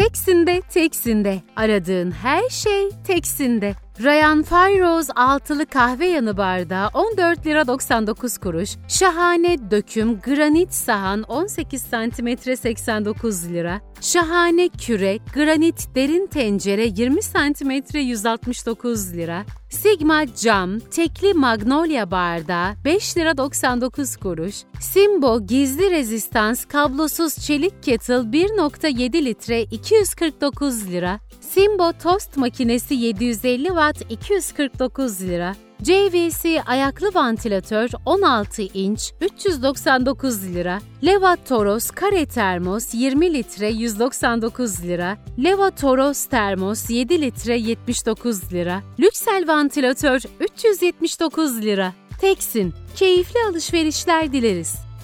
Teksin'de, Teksin'de. Aradığın her şey Teksin'de. Rayan Fayroz altılı kahve yanı bardağı 14 lira 99 kuruş. Şahane döküm granit sahan 18 cm 89 lira. Şahane küre granit derin tencere 20 cm 169 lira. Sigma cam tekli magnolia bardağı 5 lira 99 kuruş. Simbo gizli rezistans kablosuz çelik kettle 1.7 litre 249 lira. Simbo tost makinesi 750 watt 249 lira. JVC ayaklı vantilatör 16 inç 399 lira. Leva Toros kare termos 20 litre 199 lira. Leva Toros termos 7 litre 79 lira. Lüksel vantilatör 379 lira. Teksin, keyifli alışverişler dileriz.